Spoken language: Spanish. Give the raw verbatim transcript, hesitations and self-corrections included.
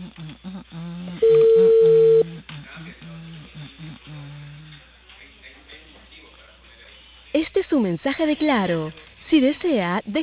Este es un mensaje de Claro. Si desea, deje